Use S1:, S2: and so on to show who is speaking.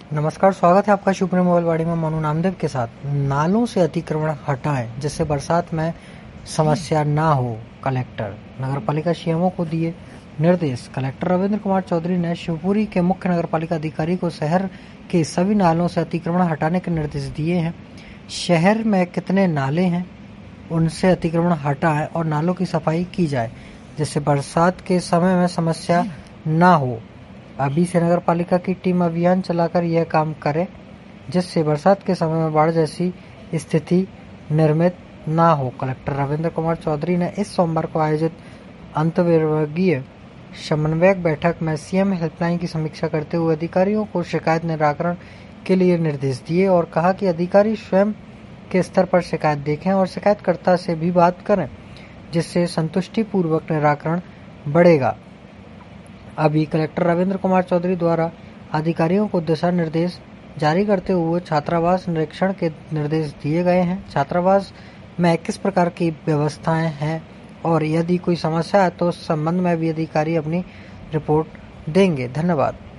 S1: नमस्कार, स्वागत है आपका शिवपुरी मोबाइलवाड़ी में मनु नामदेव के साथ। नालों से अतिक्रमण हटाएं जिससे बरसात में समस्या ना हो। कलेक्टर नगरपालिका सीएमओ को दिए निर्देश। कलेक्टर रविंद्र कुमार चौधरी ने शिवपुरी के मुख्य नगरपालिका अधिकारी को शहर के सभी नालों से अतिक्रमण हटाने के निर्देश दिए हैं। शहर में कितने नाले हैं उनसे अतिक्रमण हटाएं और नालों की सफाई की जाए जिससे बरसात के समय में समस्या ना हो। अभी से नगर पालिका की टीम अभियान चलाकर यह काम करे जिससे बरसात के समय में बाढ़ जैसी स्थिति निर्मित ना हो। कलेक्टर रविंद्र कुमार चौधरी ने इस सोमवार को आयोजित अंतर्विभागीय समन्वयक बैठक में सीएम हेल्पलाइन की समीक्षा करते हुए अधिकारियों को शिकायत निराकरण के लिए निर्देश दिए और कहा कि अधिकारी स्वयं के स्तर पर शिकायत देखें और शिकायतकर्ता से भी बात करें जिससे संतुष्टिपूर्वक निराकरण बढ़ेगा। अभी कलेक्टर रविंद्र कुमार चौधरी द्वारा अधिकारियों को दिशा निर्देश जारी करते हुए छात्रावास निरीक्षण के निर्देश दिए गए हैं। छात्रावास में किस प्रकार की व्यवस्थाएं हैं और यदि कोई समस्या है तो उस संबंध में भी अधिकारी अपनी रिपोर्ट देंगे। धन्यवाद।